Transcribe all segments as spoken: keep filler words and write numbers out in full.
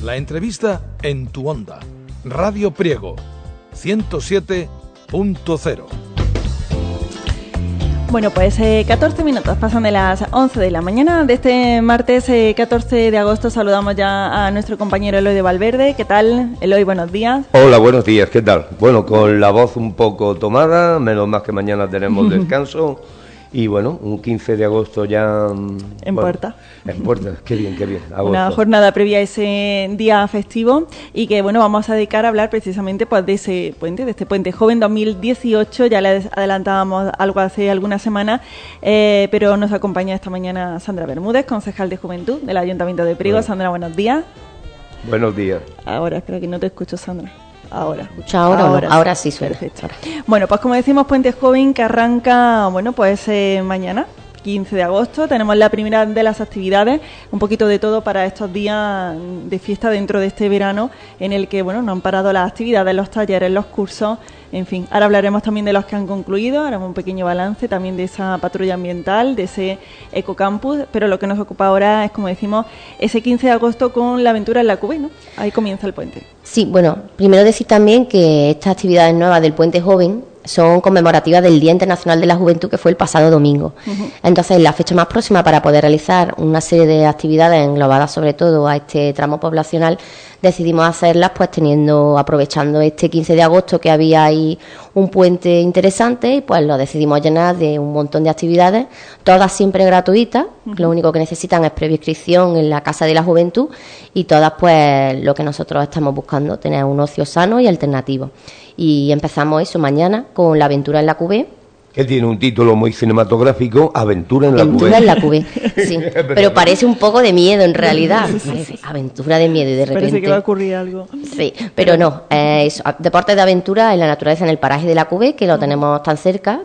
La entrevista en tu onda. Radio Priego, ciento siete punto cero. Bueno, pues eh, catorce minutos pasan de las once de la mañana de este martes eh, catorce de agosto. Saludamos ya a nuestro compañero Eloy de Valverde. ¿Qué tal, Eloy? Buenos días. Hola, buenos días, ¿qué tal? Bueno, con la voz un poco tomada, menos más que mañana tenemos descanso. Y bueno, un quince de agosto ya... En bueno, puerta. En puerta, qué bien, qué bien. Agosto. Una jornada previa a ese día festivo y que, bueno, vamos a dedicar a hablar precisamente pues de ese puente, de este Puente Joven dos mil dieciocho. Ya les adelantábamos algo hace algunas semanas, eh, pero nos acompaña esta mañana Sandra Bermúdez, concejal de Juventud del Ayuntamiento de Priego. Bueno. Sandra, buenos días. Buenos días. Ahora, espera que no te escucho, Sandra. Ahora. ¿Escucha ahora? Ahora, no? Ahora sí suena. Perfecto. Bueno, pues como decimos, Puente Joven que arranca, bueno, pues eh, mañana, quince de agosto. Tenemos la primera de las actividades, un poquito de todo para estos días de fiesta dentro de este verano, en el que, bueno, no han parado las actividades, los talleres, los cursos, en fin. Ahora hablaremos también de los que han concluido, haremos un pequeño balance también de esa patrulla ambiental, de ese ecocampus, pero lo que nos ocupa ahora es, como decimos, ese quince de agosto con la aventura en la Cubé, ¿no? Ahí comienza el puente. Sí, bueno, primero decir también que estas actividades nuevas del Puente Joven son conmemorativas del Día Internacional de la Juventud, que fue el pasado domingo. Uh-huh. Entonces, la fecha más próxima para poder realizar una serie de actividades englobadas sobre todo a este tramo poblacional, decidimos hacerlas pues teniendo, aprovechando este quince de agosto que había ahí un puente interesante, y pues lo decidimos llenar de un montón de actividades, todas siempre gratuitas. Uh-huh. Lo único que necesitan es previa inscripción en la Casa de la Juventud, y todas pues lo que nosotros estamos buscando, tener un ocio sano y alternativo. Y empezamos eso mañana con la aventura en la Cubé. Que tiene un título muy cinematográfico, Aventura en la Cubé. Aventura en la Cubé, sí. Pero parece un poco de miedo en realidad. Parece aventura de miedo y de repente... Parece que va a ocurrir algo. Sí, pero no. Eh, eso, deportes de aventura en la naturaleza, en el paraje de la Cubé, que lo tenemos tan cerca.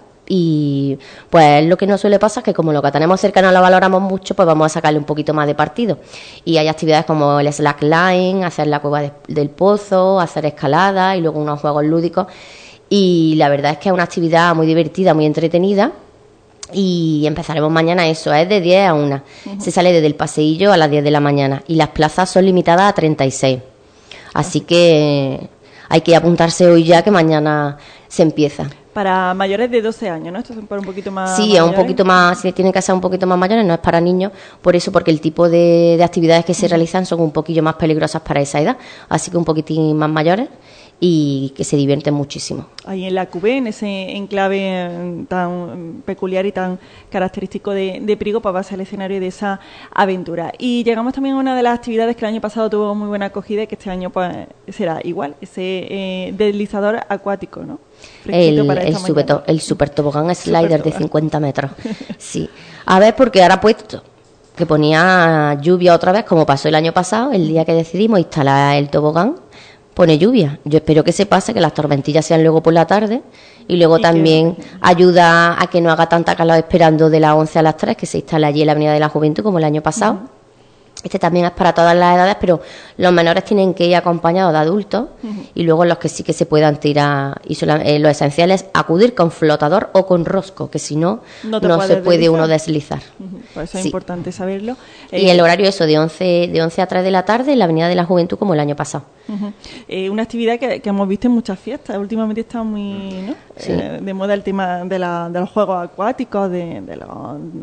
Y pues lo que nos suele pasar es que como lo que tenemos cerca no lo valoramos mucho, pues vamos a sacarle un poquito más de partido. Y hay actividades como el slackline, hacer la cueva de, del pozo, hacer escalada y luego unos juegos lúdicos. Y la verdad es que es una actividad muy divertida, muy entretenida. Y empezaremos mañana, eso es de diez a una. Uh-huh. Se sale desde el paseillo a las diez de la mañana y las plazas son limitadas a treinta y seis. Así que hay que apuntarse hoy ya, que mañana se empieza. Para mayores de doce años, ¿no? Esto es para un poquito más... Sí, es un poquito más, si tienen que ser un poquito más mayores, no es para niños, por eso, porque el tipo de, de actividades que se realizan son un poquillo más peligrosas para esa edad, así que un poquitín más mayores y que se divierten muchísimo. Ahí en la Cubé, en ese enclave tan peculiar y tan característico de, de Priego, pues va a ser el escenario de esa aventura. Y llegamos también a una de las actividades que el año pasado tuvo muy buena acogida y que este año pues será igual, ese eh, deslizador acuático, ¿no? El, el, super, el super tobogán slider super de cincuenta metros. Sí. A ver, porque ahora ha puesto que ponía lluvia otra vez, como pasó el año pasado, el día que decidimos instalar el tobogán, pone lluvia. Yo espero que se pase, que las tormentillas sean luego por la tarde, y luego y también que... ayuda a que no haga tanta calor esperando de las once a las tres, que se instale allí en la Avenida de la Juventud, como el año pasado. Uh-huh. Este también es para todas las edades, pero los menores tienen que ir acompañados de adultos, uh-huh. y luego los que sí que se puedan tirar, y solamente, eh, lo esencial es acudir con flotador o con rosco, que si no, no, no se puede deslizar. uno deslizar. Uh-huh. Por eso es sí. importante saberlo. Y eh, el horario eso, de once, de once a tres de la tarde en la Avenida de la Juventud, como el año pasado. Uh-huh. Eh, una actividad que, que hemos visto en muchas fiestas, últimamente está muy ¿no? sí. eh, de moda el tema de, la, de los juegos acuáticos, de, de, los,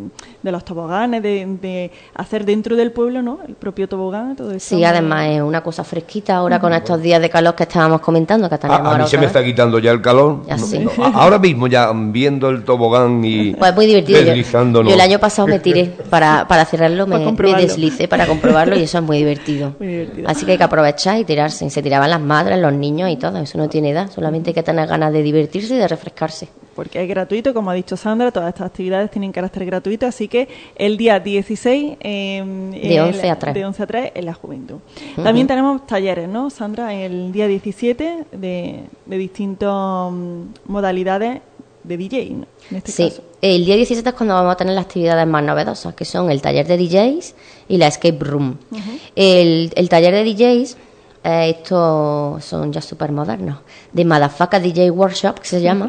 de los toboganes, de, de hacer dentro del pueblo, ¿no? El propio tobogán, todo eso. Sí, además es una cosa fresquita ahora uh-huh. con estos días de calor que estábamos comentando. Que a, a mí se me está quitando ya el calor. Ya no, sí. no, ahora mismo ya viendo el tobogán y pues muy divertido. Yo, yo el año pasado me tiré para, para cerrarlo, me, me deslicé para comprobarlo y eso es muy divertido. Muy divertido. Así que hay que aprovechar y tirarse. Se tiraban las madres, los niños y todo. Eso no tiene edad. Solamente hay que tener ganas de divertirse y de refrescarse. Porque es gratuito, como ha dicho Sandra, todas estas actividades tienen carácter gratuito, así que el día dieciséis eh, de once a tres de once a tres en la Juventud. Uh-huh. También tenemos talleres, ¿no, Sandra? El día diecisiete de, de distintas um, modalidades de D J, ¿no? En este sí, caso. El día diecisiete es cuando vamos a tener las actividades más novedosas, que son el taller de D Js y la escape room. Uh-huh. el, el taller de D Js, eh, estos son ya súper modernos, de Madafaka D J Workshop, que se llama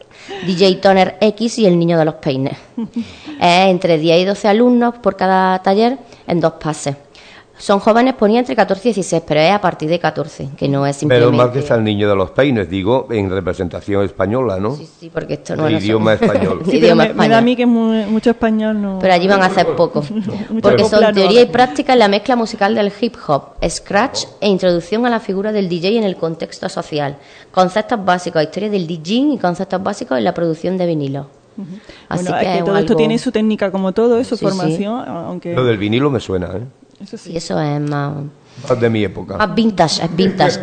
D J Toner X y el niño de los peines. eh, entre diez y doce alumnos por cada taller en dos pases. Son jóvenes, ponía entre catorce y dieciséis, pero es a partir de catorce, que no es simplemente... Pero más que está el niño de los peines, digo, en representación española, ¿no? Sí, sí, porque esto no es... idioma español. Sí, idioma me, español. Me da a mí que es muy, mucho español, no... Pero allí van a hacer poco, porque son teoría y práctica en la mezcla musical del hip hop, scratch e introducción a la figura del D J en el contexto social, conceptos básicos, historia del DJing y conceptos básicos en la producción de vinilo. Uh-huh. Así bueno, que, es que todo algo... esto tiene su técnica como todo, su sí, formación, sí. aunque... Lo del vinilo me suena, ¿eh? Eso sí. Y eso es más... Más de mi época. Más vintage, es vintage.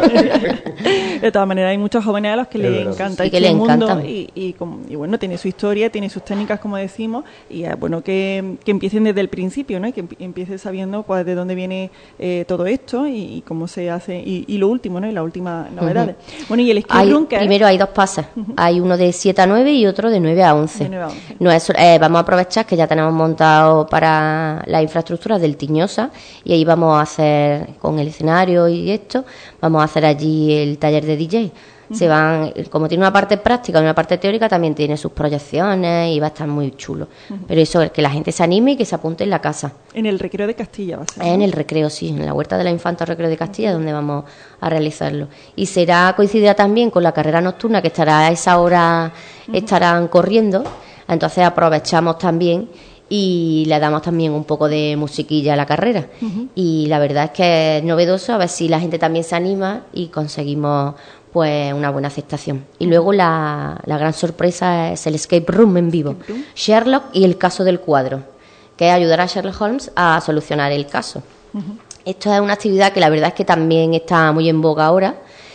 De todas maneras, hay muchos jóvenes a los que les encanta sí, este que le mundo encanta. y, y, y bueno, tiene su historia, tiene sus técnicas, como decimos, y es bueno que, que empiecen desde el principio, ¿no? Y que empiecen sabiendo pues de dónde viene eh, todo esto y, y cómo se hace, y, y lo último, ¿no? Y las últimas novedades. Uh-huh. Bueno, y el escape hay, room que primero hay dos pases, uh-huh. Hay uno de siete a nueve y otro de nueve a once. De nueve a once. No es, eh, vamos a aprovechar que ya tenemos montado para la infraestructura del Tiñosa y ahí vamos a hacer con el escenario y esto, vamos a hacer allí el taller de D J. Uh-huh. Se van, como tiene una parte práctica y una parte teórica, también tiene sus proyecciones y va a estar muy chulo. Uh-huh. Pero eso es que la gente se anime y que se apunte en la casa. En el Recreo de Castilla va a ser, ¿no? En el Recreo, sí, en la Huerta de la Infanta Recreo de Castilla, uh-huh. Donde vamos a realizarlo. Y será coincidirá también con la carrera nocturna, que estará a esa hora, uh-huh. Estarán corriendo, entonces aprovechamos también y le damos también un poco de musiquilla a la carrera. Uh-huh. Y la verdad es que es novedoso, a ver si la gente también se anima y conseguimos pues una buena aceptación. Y luego la, la gran sorpresa es el escape room en vivo, room. Sherlock y el caso del cuadro, que es ayudar a Sherlock Holmes a solucionar el caso. Uh-huh. Esto es una actividad que la verdad es que también está muy en boga ahora,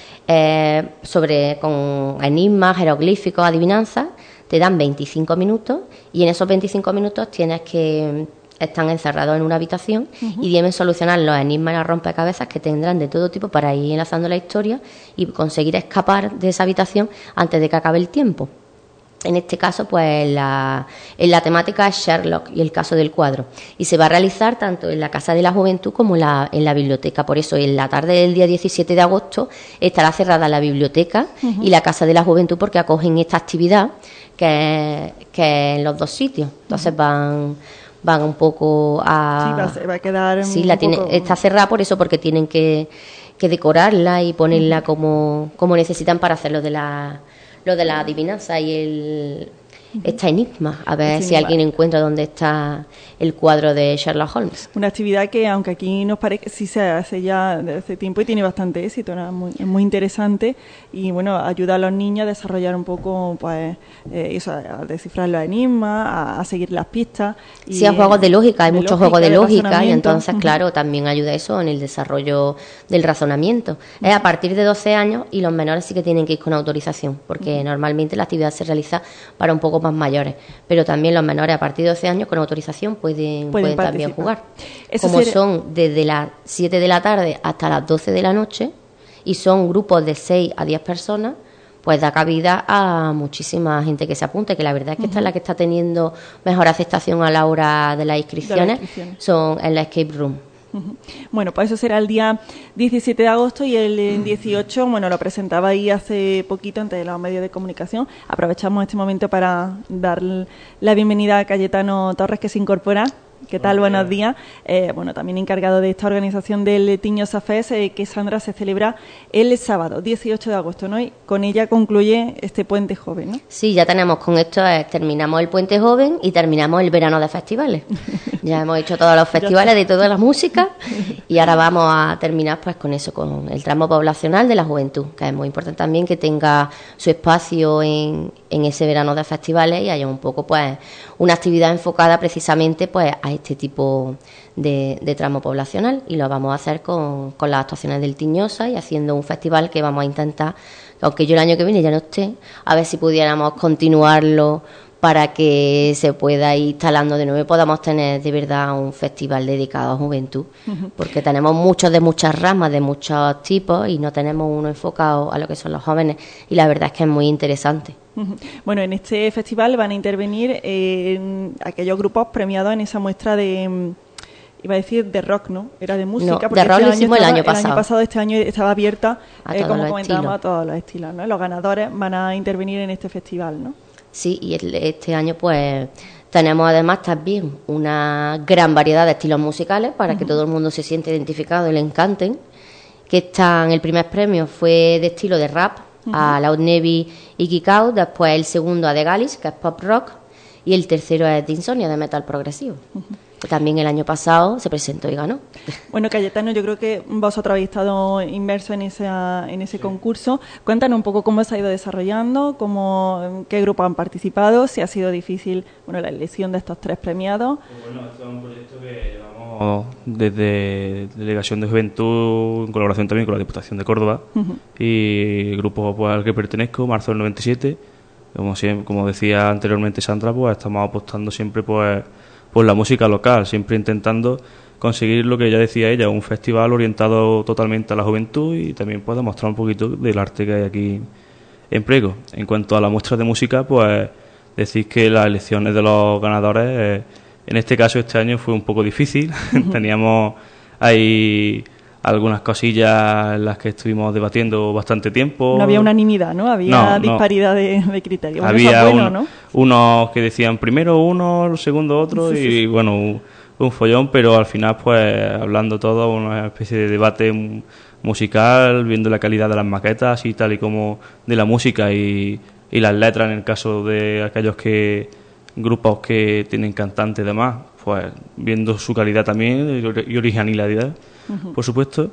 eh, sobre con enigmas, jeroglíficos, adivinanzas. Te dan veinticinco minutos y en esos veinticinco minutos tienes que están encerrados en una habitación, uh-huh. Y deben solucionar los enigmas y los rompecabezas que tendrán de todo tipo para ir enlazando la historia y conseguir escapar de esa habitación antes de que acabe el tiempo. En este caso, pues la, en la temática es Sherlock y el caso del cuadro. Y se va a realizar tanto en la Casa de la Juventud como la, en la biblioteca. Por eso, en la tarde del día diecisiete de agosto estará cerrada la biblioteca, uh-huh. Y la Casa de la Juventud, porque acogen esta actividad que, que en los dos sitios. Entonces uh-huh. van... van un poco a... Sí, va a, ser, va a quedar... Sí, la tiene, poco... está cerrada por eso, porque tienen que, que decorarla y ponerla uh-huh. como, como necesitan para hacer lo de la, lo de la adivinanza y el... esta enigma, a ver sí, si alguien encuentra dónde está el cuadro de Sherlock Holmes. Una actividad que, aunque aquí nos parece, sí se hace ya desde hace tiempo y tiene bastante éxito, ¿no? Muy, es muy interesante y, bueno, ayuda a los niños a desarrollar un poco, pues, eh, eso, a descifrar los enigmas, a, a seguir las pistas. Y, sí, a juegos de lógica, hay de muchos lógica, juegos de, de lógica y entonces, uh-huh. claro, también ayuda eso en el desarrollo del razonamiento. Uh-huh. Es a partir de doce años y los menores sí que tienen que ir con autorización, porque uh-huh. normalmente la actividad se realiza para un poco más mayores, pero también los menores a partir de doce años con autorización pueden, pueden, pueden también jugar. Eso como sería... son desde las siete de la tarde hasta las doce de la noche y son grupos de seis a diez personas, pues da cabida a muchísima gente que se apunte, que la verdad es que uh-huh. esta es la que está teniendo mejor aceptación a la hora de las inscripciones, de las inscripciones. Son en la escape room. Uh-huh. Bueno, pues eso será el día diecisiete de agosto y el dieciocho, bueno, lo presentaba ahí hace poquito ante los medios de comunicación. Aprovechamos este momento para dar la bienvenida a Cayetano Torres, que se incorpora. ¿Qué tal? Buenos, Buenos días. Eh, bueno, también encargado de esta organización del Tiñosa Fest, eh, que Sandra se celebra el sábado, dieciocho de agosto, ¿no? Y con ella concluye este Puente Joven, ¿no? Sí, ya tenemos con esto, eh, terminamos el Puente Joven y terminamos el verano de festivales. Ya hemos hecho todos los festivales de toda la música y ahora vamos a terminar pues con eso, con el tramo poblacional de la juventud, que es muy importante también que tenga su espacio en, en ese verano de festivales y haya un poco pues una actividad enfocada precisamente pues a este tipo de, de tramo poblacional, y lo vamos a hacer con, con las actuaciones del Tiñosa y haciendo un festival que vamos a intentar, aunque yo el año que viene ya no esté, a ver si pudiéramos continuarlo para que se pueda ir instalando de nuevo y podamos tener de verdad un festival dedicado a juventud, uh-huh. porque tenemos muchos de muchas ramas, de muchos tipos y no tenemos uno enfocado a lo que son los jóvenes, y la verdad es que es muy interesante. Bueno, en este festival van a intervenir eh, aquellos grupos premiados en esa muestra de, iba a decir de rock, ¿no? Era de música. No, porque de rock este lo hicimos estaba, el año pasado. El año pasado, este año estaba abierta, eh, como comentábamos, estilos. a todos los estilos, ¿no? Los ganadores van a intervenir en este festival, ¿no? Sí, y el, este año pues Tenemos además también una gran variedad de estilos musicales para uh-huh. que todo el mundo se sienta identificado y le encanten. Que están, el primer premio fue de estilo de rap, uh-huh. a Loud Navy y Geek Out, después el segundo a The Galis, que es pop rock, y el tercero es de Insomnia, de metal progresivo. Uh-huh. También el año pasado se presentó y ganó. Bueno, Cayetano, yo creo que vosotros habéis estado inmersos en, esa, en ese sí. concurso. Cuéntanos un poco cómo se ha ido desarrollando, cómo, qué grupos han participado, si ha sido difícil bueno, la elección de estos tres premiados. Pues bueno, esto es un proyecto que llevamos desde Delegación de Juventud, en colaboración también con la Diputación de Córdoba, uh-huh. y el grupo pues, al que pertenezco, Marzo del noventa y siete. Como, siempre, como decía anteriormente Sandra, pues estamos apostando siempre pues por la música local, siempre intentando conseguir lo que ya decía ella, un festival orientado totalmente a la juventud y también pues demostrar un poquito del arte que hay aquí en Priego. En cuanto a la muestra de música, pues decir que las elecciones de los ganadores, eh, en este caso este año fue un poco difícil, uh-huh. teníamos ahí algunas cosillas en las que estuvimos debatiendo bastante tiempo. No había unanimidad, ¿no? Había no, disparidad no. De, de criterios. Bueno, había bueno, un, ¿no? unos que decían primero uno, segundo otro, sí, y sí, sí. bueno, un, un follón, pero al final, pues, hablando todo, una especie de debate musical, viendo la calidad de las maquetas y tal y como de la música y, y las letras, en el caso de aquellos que grupos que tienen cantantes y demás, pues, viendo su calidad también y originalidad. Uh-huh. Por supuesto,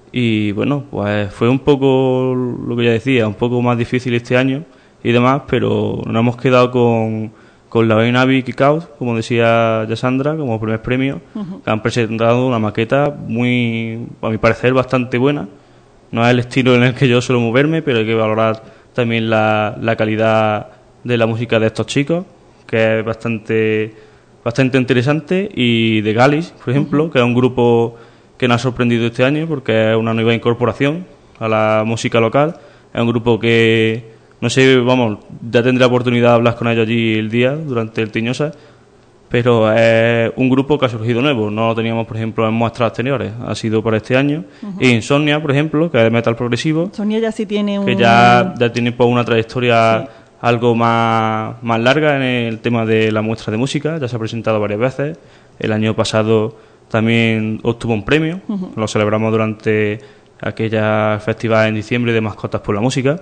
y bueno, pues fue un poco lo que ya decía, un poco más difícil este año y demás, pero nos hemos quedado con, con la Navi Geek Out, como decía Yasandra, como primer premio, uh-huh. que han presentado una maqueta muy, a mi parecer, bastante buena. No es el estilo en el que yo suelo moverme, pero hay que valorar también la, la calidad de la música de estos chicos, que es bastante, bastante interesante, y de Galis, por ejemplo, uh-huh. que es un grupo que nos ha sorprendido este año porque es una nueva incorporación a la música local. Es un grupo que, no sé, vamos, ya tendré la oportunidad de hablar con ellos allí el día, durante el Tiñosa, pero es un grupo que ha surgido nuevo. No lo teníamos, por ejemplo, en muestras anteriores. Ha sido para este año. Uh-huh. Y Insomnia, por ejemplo, que es de metal progresivo. Insomnia ya sí tiene un... Que ya, ya tiene pues, una trayectoria sí. algo más, más larga en el tema de la muestra de música. Ya se ha presentado varias veces. El año pasado también obtuvo un premio, uh-huh. lo celebramos durante aquella festival en diciembre de Mascotas por la Música,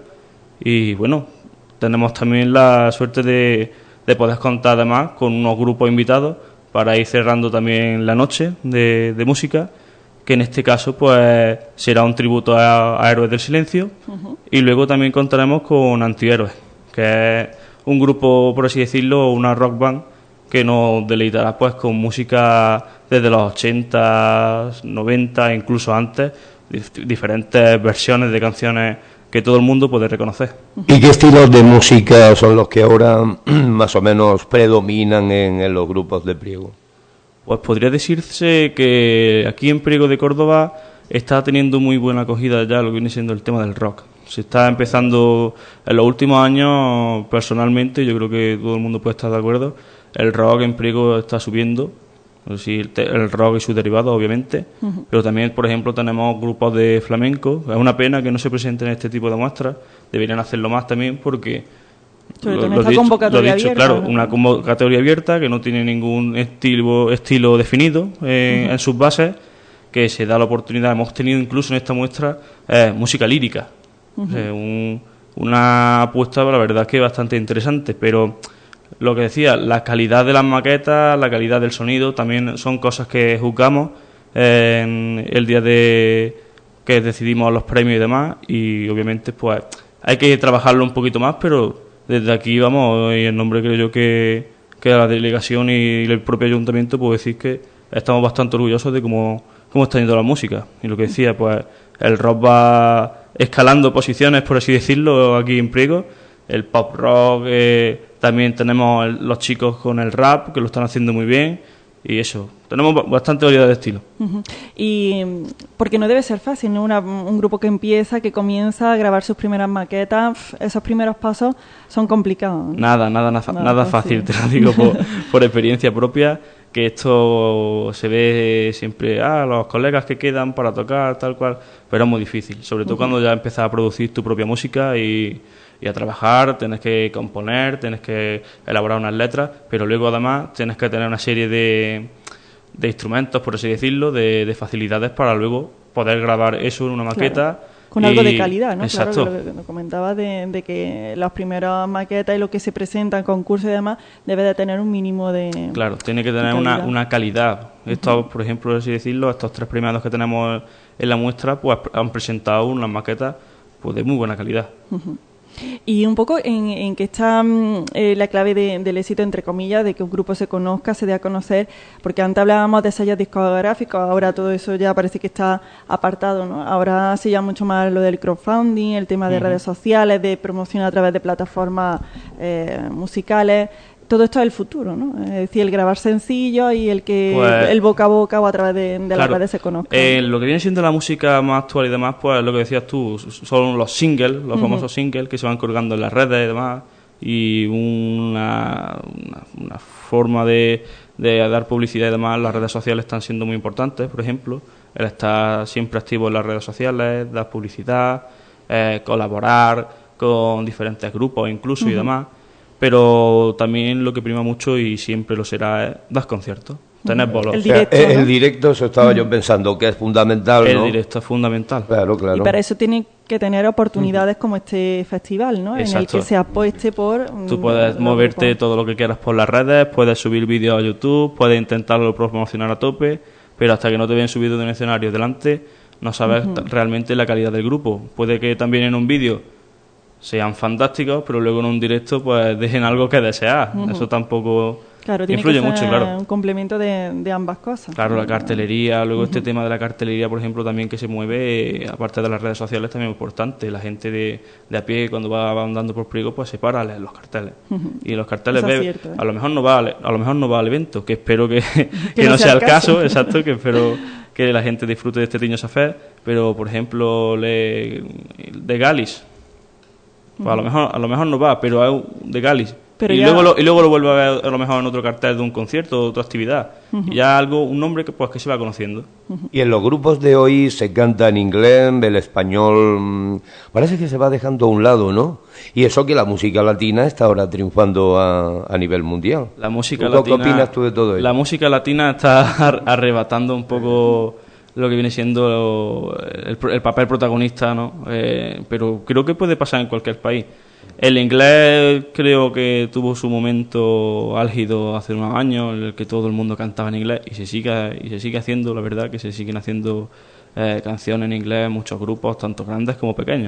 y bueno, tenemos también la suerte de, de poder contar además con unos grupos invitados para ir cerrando también la noche de, de música, que en este caso pues será un tributo a, a Héroes del Silencio, uh-huh. y luego también contaremos con Antihéroes, que es un grupo, por así decirlo, una rock band que nos deleitará pues con música desde los ochenta, noventa, incluso antes, dif- diferentes versiones de canciones que todo el mundo puede reconocer. ¿Y qué estilos de música son los que ahora más o menos predominan en, en los grupos de Priego? Pues podría decirse que aquí en Priego de Córdoba está teniendo muy buena acogida ya lo que viene siendo el tema del rock. Se está empezando en los últimos años, personalmente, yo creo que todo el mundo puede estar de acuerdo, el rock en Priego está subiendo, sí, el, te, el rock y sus derivados, obviamente, uh-huh. pero también, por ejemplo, tenemos grupos de flamenco. Es una pena que no se presenten este tipo de muestras, deberían hacerlo más también porque... Sobre todo en esta convocatoria dicho, abierta. Claro, ¿no? Una convocatoria abierta que no tiene ningún estilo, estilo definido en, uh-huh. en sus bases, que se da la oportunidad, hemos tenido incluso en esta muestra eh, música lírica, uh-huh. eh, un, una apuesta, la verdad, que bastante interesante, pero... Lo que decía, la calidad de las maquetas, la calidad del sonido, también son cosas que juzgamos en el día de que decidimos los premios y demás, y obviamente pues hay que trabajarlo un poquito más, pero desde aquí vamos, y en nombre creo yo que, que de la delegación y el propio ayuntamiento puedo decir que estamos bastante orgullosos de cómo, cómo está yendo la música. Y lo que decía, pues el rock va escalando posiciones, por así decirlo, aquí en Priego, el pop rock... Eh, También tenemos el, los chicos con el rap, que lo están haciendo muy bien, y eso, tenemos bastante variedad de estilo. Uh-huh. Y porque no debe ser fácil, ¿no? Una, un grupo que empieza, que comienza a grabar sus primeras maquetas, esos primeros pasos son complicados, ¿no? Nada, nada, nada, nada, nada fácil, te lo digo por, por experiencia propia, que esto se ve siempre, ah, los colegas que quedan para tocar, tal cual, pero es muy difícil, sobre todo uh-huh. cuando ya empiezas a producir tu propia música y... y a trabajar, tienes que componer, tienes que elaborar unas letras, pero luego además tienes que tener una serie de, de instrumentos, por así decirlo, de, de facilidades para luego poder grabar eso en una maqueta. Claro. Con y... algo de calidad, ¿no? Exacto. Claro, lo que comentaba de, de que las primeras maquetas y lo que se presenta en concursos y demás debe de tener un mínimo de Claro, tiene que tener una, una calidad. Estos, uh-huh. por ejemplo, por así decirlo, estos tres premiados que tenemos en la muestra, pues han presentado unas maquetas pues de muy buena calidad. Uh-huh. Y un poco en, en que está eh, la clave de, del éxito, entre comillas, de que un grupo se conozca, se dé a conocer, porque antes hablábamos de sellos discográficos, ahora todo eso ya parece que está apartado, ¿no? Ahora se llama mucho más lo del crowdfunding, el tema de uh-huh. redes sociales, de promoción a través de plataformas eh, musicales. Todo esto es el futuro, ¿no? Es decir, el grabar sencillo y el que pues, el boca a boca o a través de, de claro, las redes se conozca. Eh, lo que viene siendo la música más actual y demás, pues lo que decías tú, son los singles, los uh-huh. famosos singles que se van colgando en las redes y demás, y una, una, una forma de, de dar publicidad y demás. Las redes sociales están siendo muy importantes, por ejemplo, el estar siempre activo en las redes sociales, dar publicidad, eh, colaborar con diferentes grupos incluso uh-huh. y demás. Pero también lo que prima mucho y siempre lo será es dar conciertos, tener bolos. El directo, o sea, ¿no? El directo, eso estaba mm. yo pensando, que es fundamental, El ¿no? directo es fundamental. Claro, claro. Y para eso tiene que tener oportunidades mm. como este festival, ¿no? Exacto. En el que se apueste por... Tú puedes moverte grupo. todo lo que quieras por las redes, puedes subir vídeos a YouTube, puedes intentarlo promocionar a tope, pero hasta que no te vean subido de un escenario delante, no sabes uh-huh. realmente la calidad del grupo. Puede que también en un vídeo sean fantásticos, pero luego en un directo pues dejen algo que desear. Uh-huh. Eso tampoco claro, tiene influye que ser mucho, claro. un complemento de, de ambas cosas. Claro, la cartelería, luego uh-huh. este tema de la cartelería, por ejemplo, también que se mueve, eh, aparte de las redes sociales, también es importante. La gente de, de a pie, cuando va, va andando por Priego, pues se para a leer los carteles. Uh-huh. Y los carteles ve, cierto, ¿eh? a lo mejor no va a, a lo mejor no va al evento, que espero que, que, que no, no sea el caso, caso exacto, que espero que la gente disfrute de este Tiño Safer, pero por ejemplo, le, de Galis, pues a lo mejor a lo mejor no va, pero es de Galis. Pero y ya... luego lo, y luego lo vuelve a ver a lo mejor en otro cartel de un concierto, de otra actividad. Uh-huh. Y ya algo, un nombre que pues que se va conociendo. Uh-huh. Y en los grupos de hoy se canta en inglés, el español parece que se va dejando a un lado, ¿no? Y eso que la música latina está ahora triunfando a, a nivel mundial. La música latina, ¿qué opinas tú de todo ello? La música latina está arrebatando un poco lo que viene siendo el, el papel protagonista, ¿no? Eh, pero creo que puede pasar en cualquier país. El inglés creo que tuvo su momento álgido hace unos años, en el que todo el mundo cantaba en inglés, y se sigue y se sigue haciendo, la verdad, que se siguen haciendo eh, canciones en inglés, muchos grupos, tanto grandes como pequeños.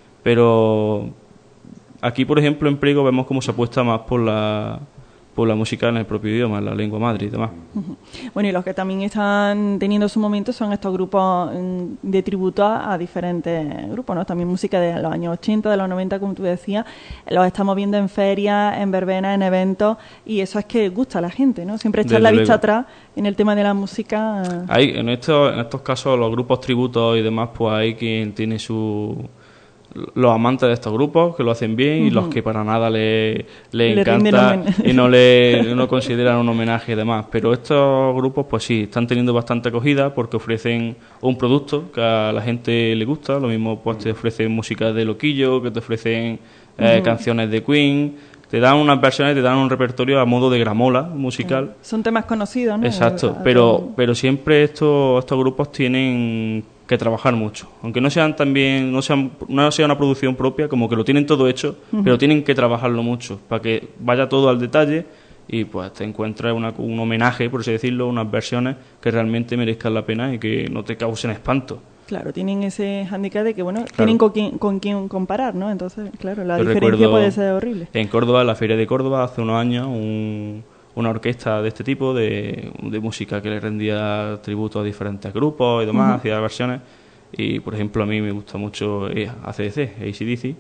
Pero aquí, por ejemplo, en Priego vemos cómo se apuesta más por la por la música en el propio idioma, en la lengua madre y demás. Uh-huh. Bueno, y los que también están teniendo su momento son estos grupos de tributo a diferentes grupos, ¿no? También música de los años ochenta, de los noventa, como tú decías, los estamos viendo en ferias, en verbenas, en eventos, y eso es que gusta a la gente, ¿no? Siempre echar la vista atrás en el tema de la música. Hay, en estos, en estos casos, los grupos tributos y demás, pues hay quien tiene su... los amantes de estos grupos que lo hacen bien uh-huh. y los que para nada le, le, le encanta y no le no consideran un homenaje y demás, pero estos grupos pues sí, están teniendo bastante acogida porque ofrecen un producto que a la gente le gusta. Lo mismo pues te ofrecen música de Loquillo, que te ofrecen eh, uh-huh. canciones de Queen, te dan unas versiones, te dan un repertorio a modo de gramola musical. Uh-huh. Son temas conocidos, ¿no? Exacto, pero pero siempre estos estos grupos tienen que trabajar mucho, aunque no sean también no sean no sea una producción propia, como que lo tienen todo hecho, uh-huh. pero tienen que trabajarlo mucho para que vaya todo al detalle y pues te encuentres una, un homenaje, por así decirlo, unas versiones que realmente merezcan la pena y que no te causen espanto. Claro, tienen ese handicap de que, bueno, claro. tienen con quién, con quién comparar, ¿no? Entonces, claro, la Yo diferencia puede ser horrible. En Córdoba, en la Feria de Córdoba, hace unos años, un una orquesta de este tipo, de, de música que le rendía tributo a diferentes grupos y demás, uh-huh. hacía versiones, y por ejemplo a mí me gusta mucho A C D C, A C D C,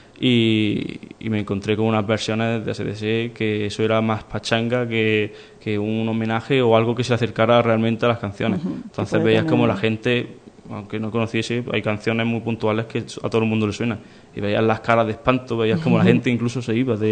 y, y me encontré con unas versiones de A C D C que eso era más pachanga que, que un homenaje o algo que se acercara realmente a las canciones. Uh-huh. Entonces veías tener... como la gente, aunque no conociese, hay canciones muy puntuales que a todo el mundo le suenan, y veías las caras de espanto, veías como uh-huh. la gente incluso se iba de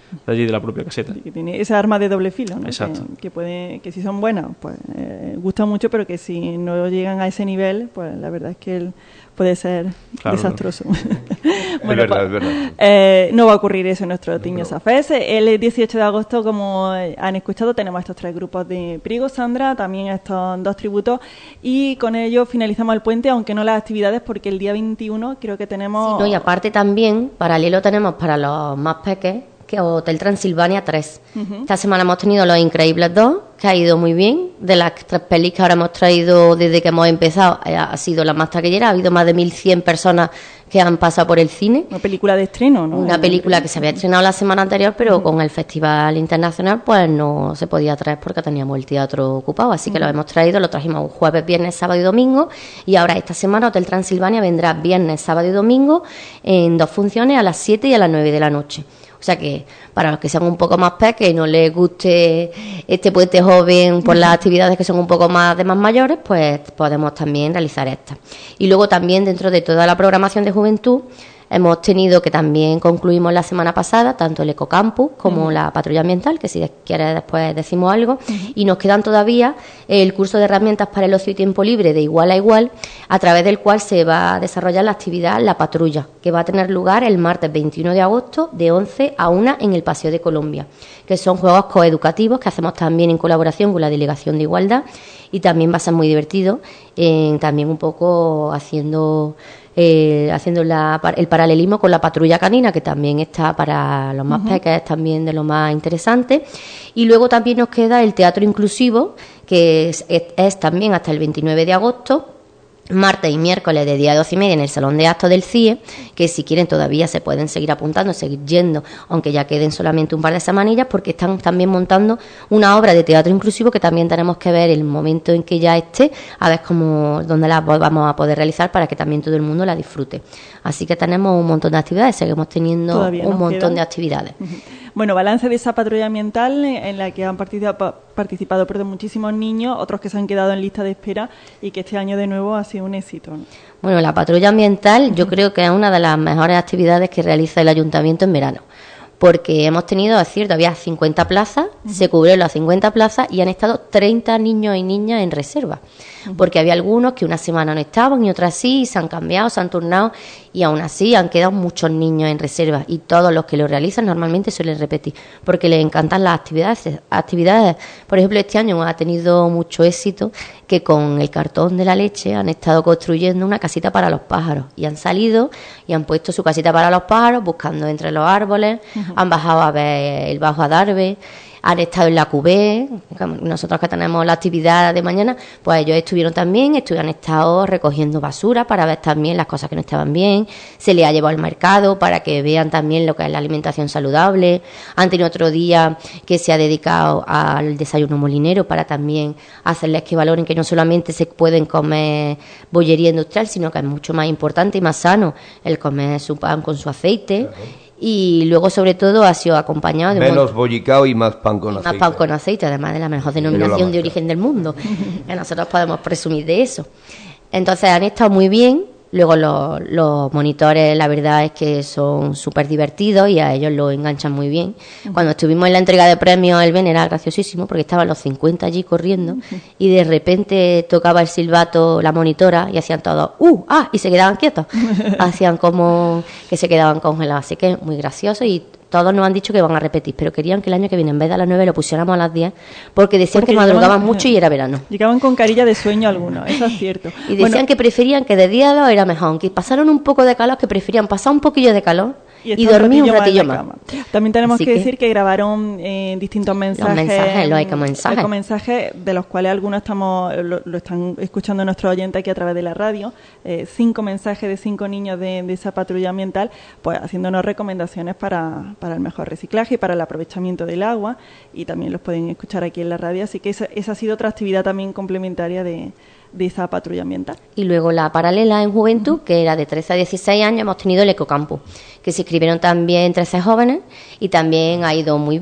de allí de la propia caseta. Que tiene esa arma de doble filo, ¿no? Exacto. Que, que, puede, que si son buenas, pues eh, gustan mucho, pero que si no llegan a ese nivel, pues la verdad es que él puede ser claro, desastroso. Bueno, es verdad, pues, es verdad. Eh, no va a ocurrir eso en nuestro Tiño Safés. El dieciocho de agosto, como han escuchado, tenemos estos tres grupos de Priego, Sandra, también estos dos tributos, y con ello finalizamos el puente, aunque no las actividades, porque el día veintiuno creo que tenemos... Sí, no, y aparte también, paralelo tenemos para los más pequeños, que Hotel Transilvania tres. Uh-huh. Esta semana hemos tenido Los Increíbles dos, que ha ido muy bien. De las tres pelis que ahora hemos traído desde que hemos empezado, ha sido la más taquillera. Ha habido más de mil cien personas que han pasado por el cine. Una película de estreno, ¿no? Una película que se había estrenado la semana anterior, pero uh-huh. con el Festival Internacional pues no se podía traer porque teníamos el teatro ocupado. Así que uh-huh. lo hemos traído, lo trajimos jueves, viernes, sábado y domingo. Y ahora esta semana Hotel Transilvania vendrá viernes, sábado y domingo en dos funciones, a las siete y a las nueve de la noche. O sea que para los que sean un poco más pequeños y no les guste este puente joven por las actividades que son un poco más de más mayores, pues podemos también realizar estas. Y luego también dentro de toda la programación de juventud hemos tenido, que también concluimos la semana pasada, tanto el Ecocampus como uh-huh. la patrulla ambiental, que si quieres después decimos algo, uh-huh. y nos quedan todavía el curso de herramientas para el ocio y tiempo libre de Igual a Igual, a través del cual se va a desarrollar la actividad La Patrulla, que va a tener lugar el martes veintiuno de agosto de once a una en el Paseo de Colombia, que son juegos coeducativos que hacemos también en colaboración con la Delegación de Igualdad, y también va a ser muy divertido, eh, también un poco haciendo... Eh, haciendo la, el paralelismo con la patrulla canina, que también está para los más uh-huh. pequeños, también de lo más interesante. Y luego también nos queda el teatro inclusivo, que es, es, es también hasta el veintinueve de agosto, martes y miércoles de diez a doce y media en el Salón de Actos del C I E, que si quieren todavía se pueden seguir apuntando, seguir yendo, aunque ya queden solamente un par de semanillas, porque están también montando una obra de teatro inclusivo que también tenemos que ver el momento en que ya esté, a ver cómo, dónde la vamos a poder realizar para que también todo el mundo la disfrute. Así que tenemos un montón de actividades, seguimos teniendo todavía un montón quedan. de actividades. Uh-huh. Bueno, balance de esa patrulla ambiental en la que han participado, participado perdón, muchísimos niños, otros que se han quedado en lista de espera y que este año de nuevo ha sido un éxito, ¿no? Bueno, la patrulla ambiental yo creo que es una de las mejores actividades que realiza el Ayuntamiento en verano, porque hemos tenido, es cierto, había cincuenta plazas, uh-huh. se cubrieron las cincuenta plazas y han estado treinta niños y niñas en reserva, uh-huh. porque había algunos que una semana no estaban y otras sí, y se han cambiado, se han turnado, y aún así han quedado muchos niños en reserva, y todos los que lo realizan normalmente suelen repetir, porque les encantan las actividades. actividades. Por ejemplo, este año ha tenido mucho éxito que con el cartón de la leche han estado construyendo una casita para los pájaros, y han salido y han puesto su casita para los pájaros, buscando entre los árboles, uh-huh. han bajado a ver el Bajo Adarve, han estado en la Cubé, nosotros que tenemos la actividad de mañana, pues ellos estuvieron también, estuvieron, han estado recogiendo basura para ver también las cosas que no estaban bien, se les ha llevado al mercado para que vean también lo que es la alimentación saludable, han tenido otro día que se ha dedicado al desayuno molinero para también hacerles que valoren que no solamente se pueden comer bollería industrial, sino que es mucho más importante y más sano el comer su pan con su aceite. Claro. Y luego, sobre todo, ha sido acompañado de... Menos bollicao y más pan con aceite. Más pan con aceite, además de la mejor denominación de origen del mundo. Que nosotros podemos presumir de eso. Entonces, han estado muy bien. Luego, los, los monitores, la verdad es que son súper divertidos y a ellos los enganchan muy bien. Uh-huh. Cuando estuvimos en la entrega de premios, el Ben era graciosísimo porque estaban los cincuenta allí corriendo uh-huh. y de repente tocaba el silbato la monitora y hacían todos ¡uh! ¡Ah! Y se quedaban quietos. Hacían como que se quedaban congelados. Así que muy gracioso, y todos nos han dicho que van a repetir, pero querían que el año que viene en vez de a las nueve lo pusiéramos a las diez, porque decían porque que madrugaban mucho y era verano. Llegaban con carilla de sueño algunos, eso es cierto. Y decían bueno, que preferían que de día a dos era mejor, aunque pasaron un poco de calor, que preferían pasar un poquillo de calor y, y dormir un ratillo más. más. También tenemos Así que, que decir que grabaron eh, distintos mensajes. Los mensajes, los ecomensajes. ecomensajes, de los cuales algunos estamos lo, lo están escuchando nuestros oyentes aquí a través de la radio. Eh, cinco mensajes de cinco niños de, de esa patrulla ambiental, pues haciéndonos recomendaciones para, para el mejor reciclaje y para el aprovechamiento del agua, y también los pueden escuchar aquí en la radio. Así que esa, esa ha sido otra actividad también complementaria de... de esa patrulla ambiental. Y luego la paralela en juventud, uh-huh. que era de trece a dieciséis años, hemos tenido el Ecocampus, que se inscribieron también trece jóvenes y también ha ido muy bien.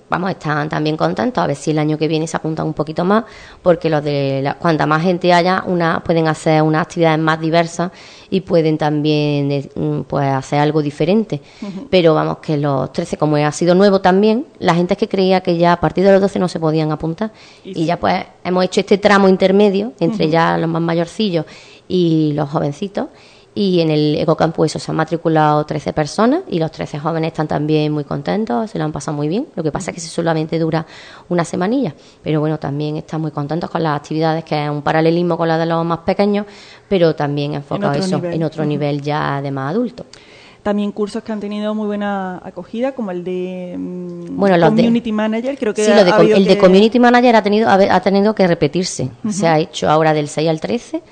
vamos, están también contentos, a ver si el año que viene se apuntan un poquito más, porque los de la, cuanta más gente haya, una, pueden hacer unas actividades más diversas y pueden también eh, pues hacer algo diferente. Uh-huh. Pero vamos, que los trece, como ha sido nuevo también, la gente es que creía que ya a partir de los doce no se podían apuntar. Y, y sí. ya pues hemos hecho este tramo intermedio entre uh-huh. ya los más mayorcillos y los jovencitos. Y en el Ecocampus eso, se han matriculado trece personas y los trece jóvenes están también muy contentos, se lo han pasado muy bien. Lo que pasa es que solamente dura una semanilla, pero bueno, también están muy contentos con las actividades, que es un paralelismo con la de los más pequeños, pero también enfocado en eso nivel. en otro uh-huh. nivel ya de más adultos. También cursos que han tenido muy buena acogida, como el de um, bueno, los Community de, Manager. Creo que sí, lo de, el que... de Community Manager ha tenido, ha tenido que repetirse. Uh-huh. Se ha hecho ahora del seis al trece.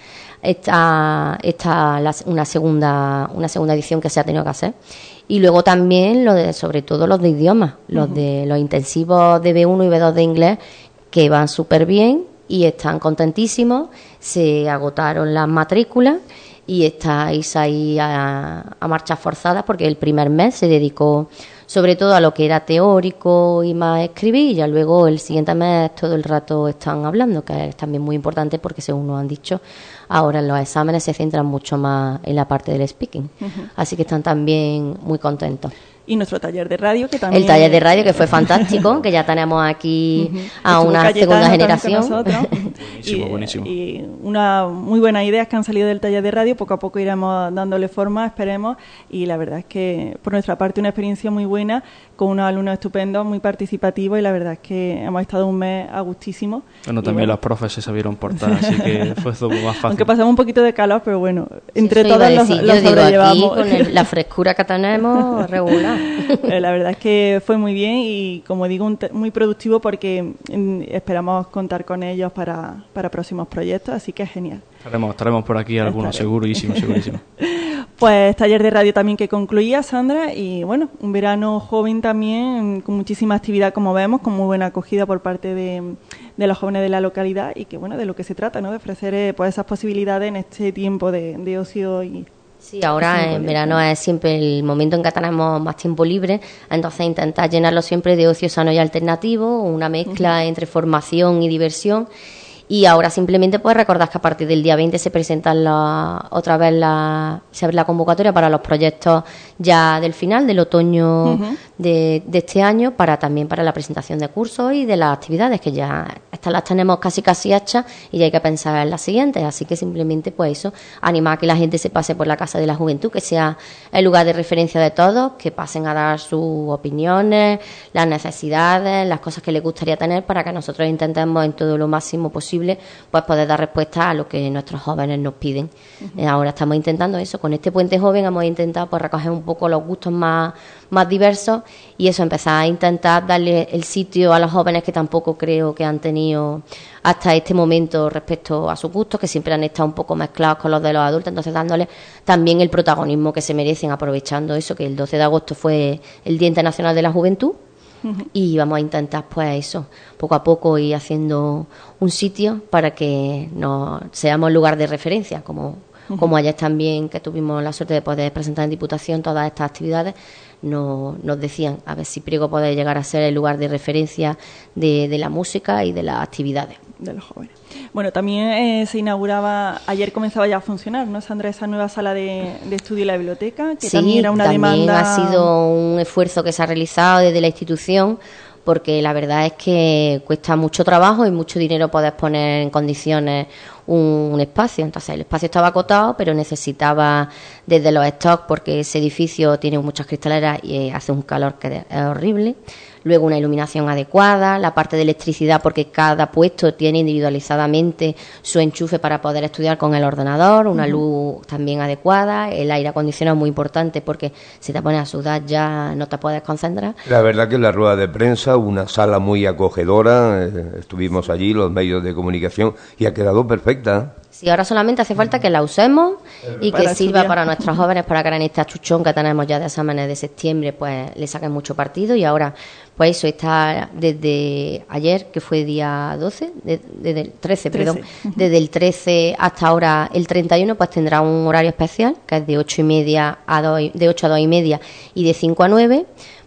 Está, está la, una segunda una segunda edición que se ha tenido que hacer. Y luego también, lo de, sobre todo los de idiomas, los uh-huh. de los intensivos de B uno y B dos de inglés, que van súper bien y están contentísimos. Se agotaron las matrículas y estáis ahí a, a marchas forzadas, porque el primer mes se dedicó sobre todo a lo que era teórico y más escribir, y ya luego el siguiente mes todo el rato están hablando, que es también muy importante porque, según nos han dicho, ahora en los exámenes se centran mucho más en la parte del speaking. Uh-huh. Así que están también muy contentos. Y nuestro taller de radio, que también... El taller de radio, que fue fantástico, que ya tenemos aquí uh-huh. a Estuvo una Cayetano segunda generación. buenísimo, y, buenísimo. Y una muy buenas ideas que han salido del taller de radio, poco a poco iremos dándole forma, esperemos, y la verdad es que, por nuestra parte, una experiencia muy buena, con unos alumnos estupendos, muy participativos, y la verdad es que hemos estado un mes a gustísimo. Bueno, también bueno. los profes se sabieron portar, así que fue todo más fácil. Aunque pasamos un poquito de calor, pero bueno, entre sí, todos los, los los sobrellevamos. Aquí, con el, la frescura que tenemos, regular. La verdad es que fue muy bien y, como digo, un te- muy productivo, porque mm, esperamos contar con ellos para, para próximos proyectos, así que es genial. Estaremos, estaremos por aquí algunos, segurísimo, segurísimo. Pues taller de radio también que concluía, Sandra, y bueno, un verano joven también, con muchísima actividad, como vemos, con muy buena acogida por parte de, de los jóvenes de la localidad, y que bueno, de lo que se trata, ¿no? De ofrecer eh, pues esas posibilidades en este tiempo de, de ocio y... Sí, ahora en verano es siempre el momento en que tenemos más tiempo libre, entonces intentar llenarlo siempre de ocio sano y alternativo, una mezcla uh-huh. entre formación y diversión. Y ahora simplemente pues recordar que a partir del día veinte se presentan la, otra vez la, se abre la convocatoria para los proyectos ya del final, del otoño uh-huh. de, de este año, para también para la presentación de cursos y de las actividades, que ya estas las tenemos casi casi hechas y ya hay que pensar en las siguientes. Así que simplemente pues eso, animar a que la gente se pase por la Casa de la Juventud, que sea el lugar de referencia de todos, que pasen a dar sus opiniones, las necesidades, las cosas que les gustaría tener, para que nosotros intentemos en todo lo máximo posible pues poder dar respuesta a lo que nuestros jóvenes nos piden. Uh-huh. Eh, ahora estamos intentando eso, con este puente joven hemos intentado pues recoger un poco los gustos más, más diversos, y eso, empezar a intentar darle el sitio a los jóvenes que tampoco creo que han tenido hasta este momento respecto a sus gustos, que siempre han estado un poco mezclados con los de los adultos, entonces dándoles también el protagonismo que se merecen, aprovechando eso, que el doce de agosto fue el Día Internacional de la Juventud. Uh-huh. Y vamos a intentar pues eso, poco a poco ir haciendo un sitio para que nos seamos lugar de referencia, como, uh-huh. como ayer también, que tuvimos la suerte de poder presentar en Diputación todas estas actividades, no, nos decían a ver si Priego puede llegar a ser el lugar de referencia de, de la música y de las actividades de los jóvenes. Bueno, también eh, se inauguraba, ayer comenzaba ya a funcionar, ¿no, Sandra? Esa nueva sala de, de estudio en la biblioteca, que sí, también era una también demanda. Ha sido un esfuerzo que se ha realizado desde la institución, porque la verdad es que cuesta mucho trabajo y mucho dinero poder poner en condiciones un, un espacio. Entonces el espacio estaba acotado, pero necesitaba desde los stocks, porque ese edificio tiene muchas cristaleras y hace un calor que es horrible. Luego una iluminación adecuada, la parte de electricidad, porque cada puesto tiene individualizadamente su enchufe para poder estudiar con el ordenador, una uh-huh. luz también adecuada, el aire acondicionado es muy importante, porque si te pones a sudar ya no te puedes concentrar. La verdad que en la rueda de prensa, una sala muy acogedora, eh, estuvimos allí, los medios de comunicación, y ha quedado perfecta. Sí, ahora solamente hace falta que la usemos y para que sirva estudiar. para nuestros jóvenes, para que en este achuchón que tenemos ya de exámenes de septiembre, pues le saquen mucho partido. Y ahora, pues eso, está desde ayer, que fue día doce, de, desde el trece, trece. perdón, desde el trece hasta ahora el treinta y uno, pues tendrá un horario especial, que es de ocho y media a dos, de ocho a dos y media y de cinco a nueve,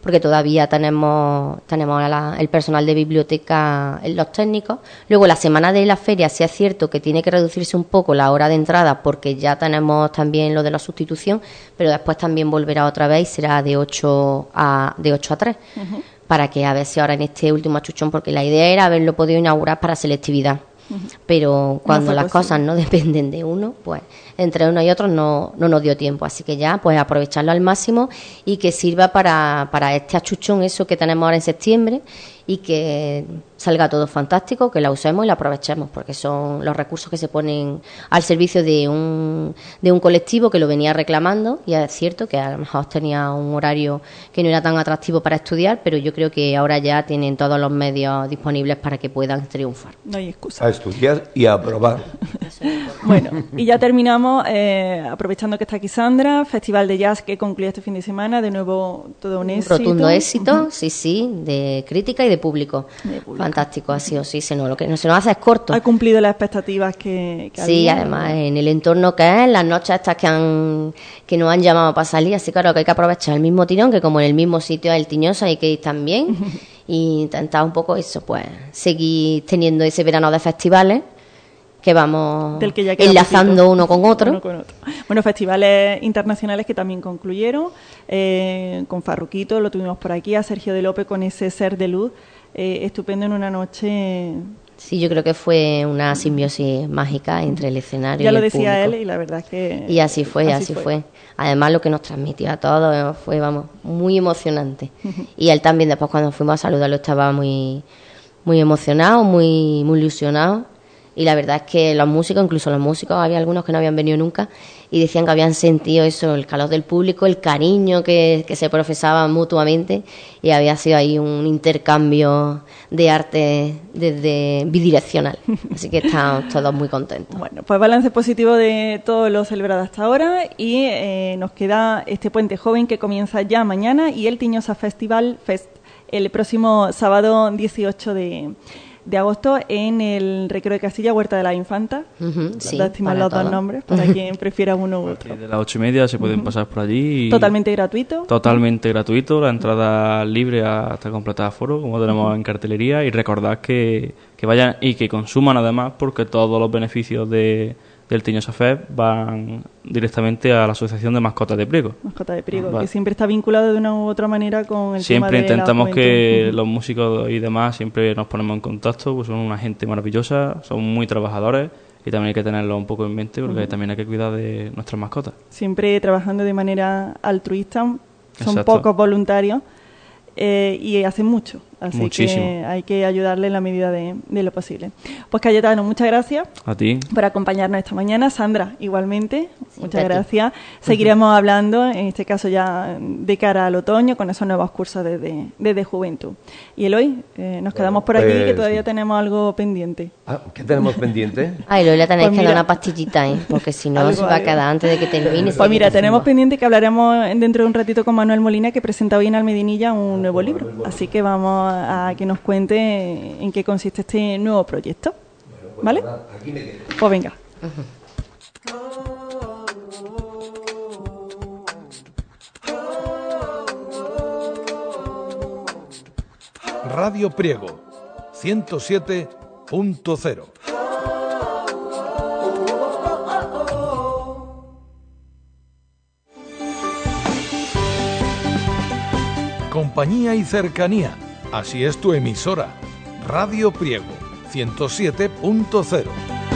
porque todavía tenemos tenemos la, el personal de biblioteca, los técnicos. Luego la semana de la feria sí es cierto que tiene que reducirse un poco la hora de entrada porque ya tenemos también lo de la sustitución, pero después también volverá otra vez y será de ocho a de ocho a tres. Uh-huh. Para que a ver si ahora en este último achuchón, porque la idea era haberlo podido inaugurar para selectividad, uh-huh. pero cuando no las posible. Cosas no dependen de uno, pues entre uno y otro no, no nos dio tiempo, así que ya pues aprovecharlo al máximo y que sirva para, para este achuchón, eso que tenemos ahora en septiembre, y que salga todo fantástico, que la usemos y la aprovechemos, porque son los recursos que se ponen al servicio de un, de un colectivo que lo venía reclamando, y es cierto que a lo mejor tenía un horario que no era tan atractivo para estudiar, pero yo creo que ahora ya tienen todos los medios disponibles para que puedan triunfar. No hay excusa. A estudiar y a aprobar. Bueno, y ya terminamos, eh, aprovechando que está aquí Sandra, Festival de Jazz que concluye este fin de semana, de nuevo todo un éxito. Rotundo éxito, uh-huh. sí, sí, de crítica y de público. de público. Fantástico, ha sido, sí, se nos, lo que no se nos hace es corto. Ha cumplido las expectativas que, que sí, había. Además, en el entorno que es, las noches estas que han que nos han llamado para salir, así claro que hay que aprovechar el mismo tirón, que como en el mismo sitio es el Tiñosa, hay que ir también, uh-huh. y intentar un poco eso, pues, seguir teniendo ese verano de festivales, que vamos Del que ya enlazando poquito, uno, con otro. uno con otro. Bueno, festivales internacionales que también concluyeron, eh, con Farruquito, lo tuvimos por aquí, a Sergio de López con ese Ser de Luz, eh, estupendo en una noche. Sí, yo creo que fue una simbiosis mágica entre el escenario ya y el público. Ya lo decía público. él y la verdad es que... Y así fue, así, así fue. fue. Además, lo que nos transmitió a todos fue, vamos, muy emocionante. Uh-huh. Y él también, después cuando fuimos a saludarlo, estaba muy, muy emocionado, muy, muy ilusionado. Y la verdad es que los músicos, incluso los músicos, había algunos que no habían venido nunca y decían que habían sentido eso, el calor del público, el cariño que, que se profesaban mutuamente, y había sido ahí un intercambio de arte desde bidireccional. Así que estamos todos muy contentos. Bueno, pues balance positivo de todo lo celebrado hasta ahora, y eh, nos queda este Puente Joven que comienza ya mañana y el Tiñosa Festival Fest el próximo sábado dieciocho de de agosto en el Recreo de Castilla, Huerta de la Infanta. Uh-huh, sí, Lástima los dos nombres, para quien prefiera uno u otro. De las ocho y media se pueden uh-huh. pasar por allí. Y totalmente gratuito. Totalmente gratuito, la entrada libre hasta completar aforo, como tenemos uh-huh. en cartelería, y recordad que, que vayan y que consuman además, porque todos los beneficios de del Tiñosa Fest van directamente a la Asociación de Mascotas de Priego. Mascotas de Priego, vale. Que siempre está vinculado de una u otra manera con el siempre tema de intentamos la que uh-huh. los músicos y demás siempre nos ponemos en contacto, pues son una gente maravillosa, son muy trabajadores, y también hay que tenerlo un poco en mente, porque uh-huh. también hay que cuidar de nuestras mascotas. Siempre trabajando de manera altruista, son Exacto. pocos voluntarios eh, y hacen mucho. Así Muchísimo. que hay que ayudarle en la medida de, de lo posible. Pues Cayetano, muchas gracias a ti por acompañarnos esta mañana. Sandra, igualmente, sí, muchas gracias. Seguiremos hablando, en este caso ya de cara al otoño, con esos nuevos cursos desde, desde Juventud. Y Eloy, eh, nos quedamos por aquí, pues, que todavía tenemos algo pendiente. Ah, ¿qué tenemos pendiente? Ay, Eloy, le tenéis pues que mira, dar una pastillita, ¿eh? Porque si no se va a quedar antes de que termine. Pues mira, tenemos pendiente que hablaremos dentro de un ratito con Manuel Molina, que presenta hoy en Almedinilla un nuevo libro. Así que vamos a que nos cuente en qué consiste este nuevo proyecto. ¿Vale? Pues venga. Radio Priego, ciento siete punto cero. Compañía y cercanía. Así es tu emisora. Radio Priego, ciento siete punto cero.